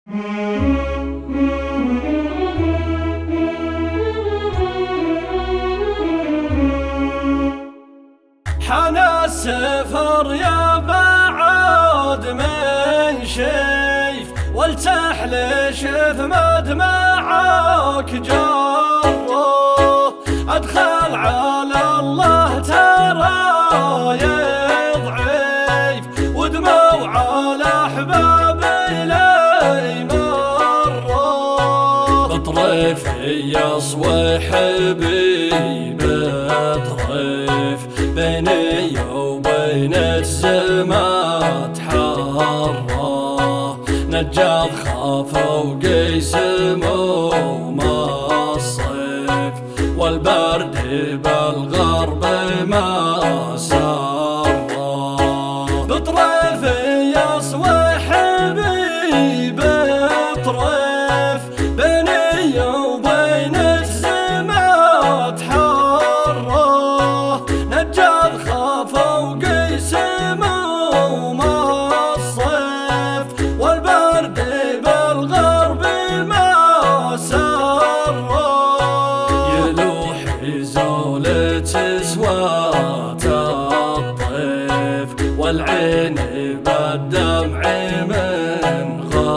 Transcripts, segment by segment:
حان السفر يا بعد من شيف، والتحليش مدمعك جره. ادخل على الله ترى يضعيف، ودموع على احبابي لي مره. بطريفي يصوي حبيب بطريف، بيني وبين الزمات حره. نجاض خاف وقيس موم الصيف، والبرد بالغرب ما سره. بطريفي يصوي حبيب بطريف، بيني وبين الزمات حره. نجاض خاف وقيس موم الصيف، والبرد بالغرب ما سره. يلوح زولة سوات الطيف، والعين بالدمع من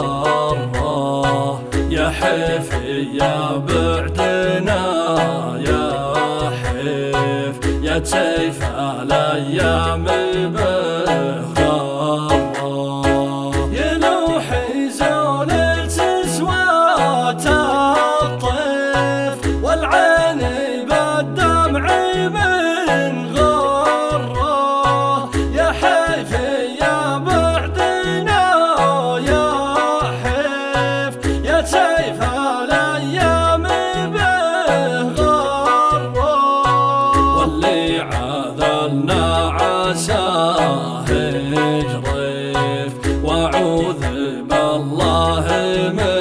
غره. يا حيفي يا بعدنا يا حيف، يا سيف الايام بغره. يلوحي زولة سوات الطيف، والعين بالدمع من غره. يا حيفي يا بعدنا يا حيف، يا سيف الايام بغره. واللي عاذلنا عساه يجريف، واعوذ بالله من